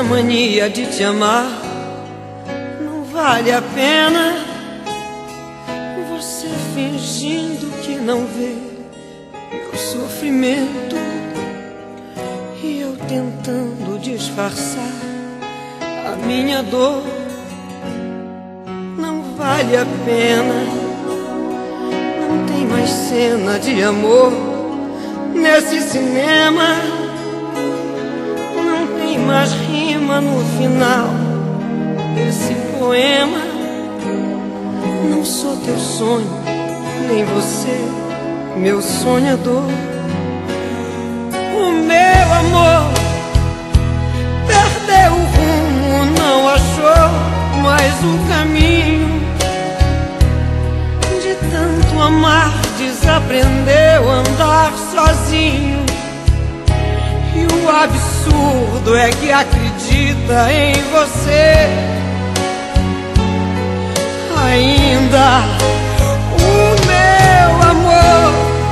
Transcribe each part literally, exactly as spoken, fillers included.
mania de te amar não vale a pena. Você fingindo que não vê meu sofrimento e eu tentando disfarçar a minha dor. Não vale a pena. Não tem mais cena de amor nesse cinema. Não tem mais rima no final desse poema. Não sou teu sonho, nem você, meu sonhador. O meu amor perdeu o rumo, não achou mais o caminho. De tanto amar, desaprendeu a andar sozinho. E o absurdo é que acredita em você ainda. O meu amor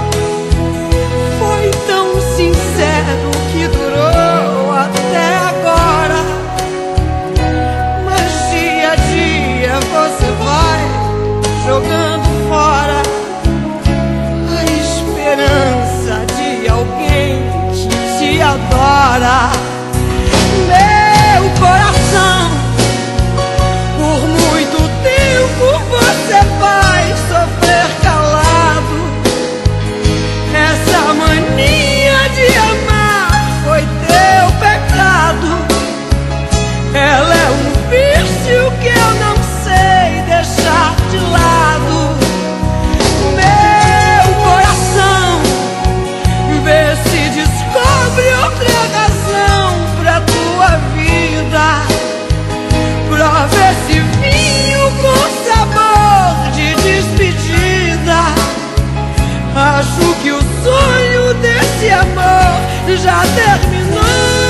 foi tão sincero que durou até agora. Mas dia a dia você vai jogando fora a esperança de alguém que te adora. Meu coração, por muito tempo você vai sofrer calado. Essa mania de amar foi teu pecado. Ela é um vício que eu não sei deixar de lado. Meu coração, vê se descobre outra razão pra tua vida, pra ver se vinho com sabor de despedida. Acho que o sonho desse amor já terminou.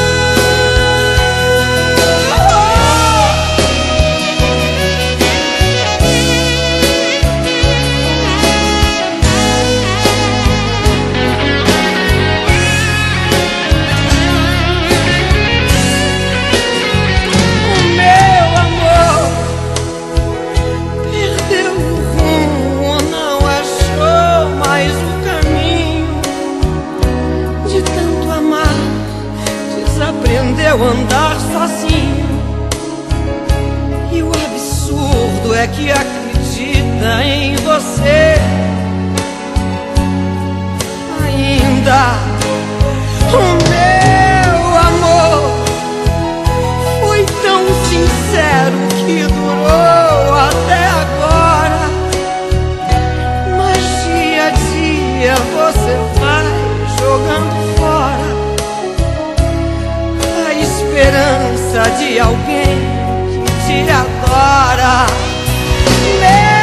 Aprendeu a andar sozinho. E o absurdo é que acredita em você ainda. O meu amor foi tão sincero que durou até agora. Mas dia a dia você vai jogando fora esperança de alguém que te adora.